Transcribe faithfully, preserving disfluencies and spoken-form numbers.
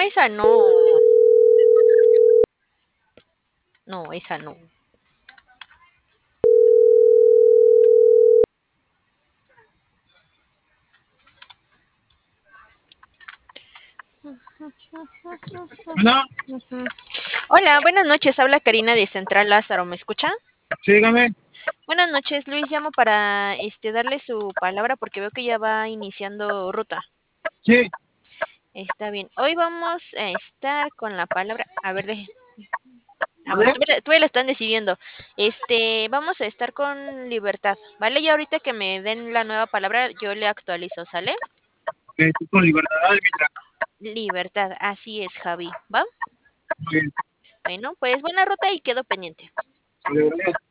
esa no. No, esa no. Bueno, Ujú. Hola, buenas noches. Habla Karina de Central Lázaro. ¿Me escucha? sí, dígame. Buenas noches, Luis. Llamo para este darle su palabra porque veo que ya va iniciando ruta. Sí, Está bien. Hoy vamos a estar con la palabra. A ver, deje. Ah, bueno, ¿vale? todavía todavía la están decidiendo. Este, vamos a estar con libertad, ¿vale? Y ahorita que me den la nueva palabra, yo le actualizo, ¿sale? Que estoy con libertad de arbitrar. Libertad, así es, Javi. ¿Va? Muy bien. Bueno, pues buena ruta y quedo pendiente. Libertad.